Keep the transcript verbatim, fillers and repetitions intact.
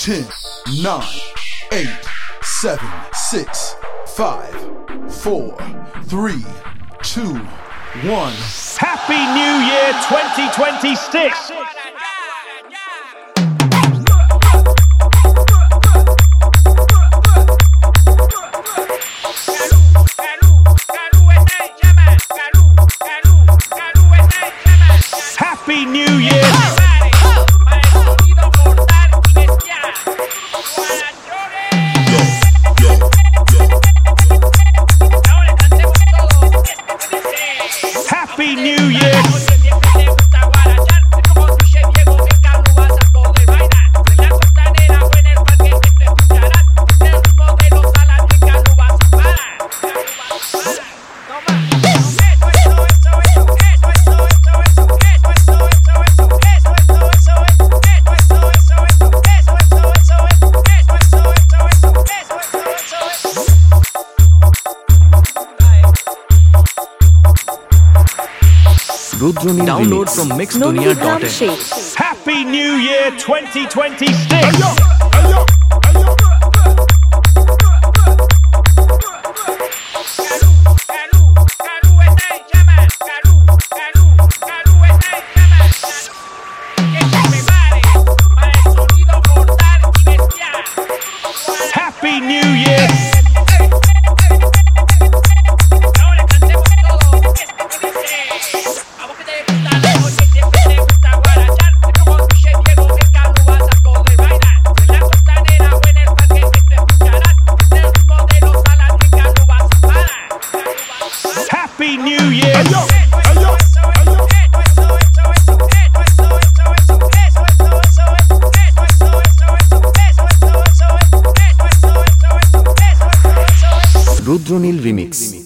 ten, nine, eight, seven, six, five, four, three, two, one. Happy New Year twenty twenty-six! Happy New Year! Happy New Year! Download from mix dunia dot in. Happy New Year twenty twenty-six! Happy New Year! Happy New Year! Rudronil Remix.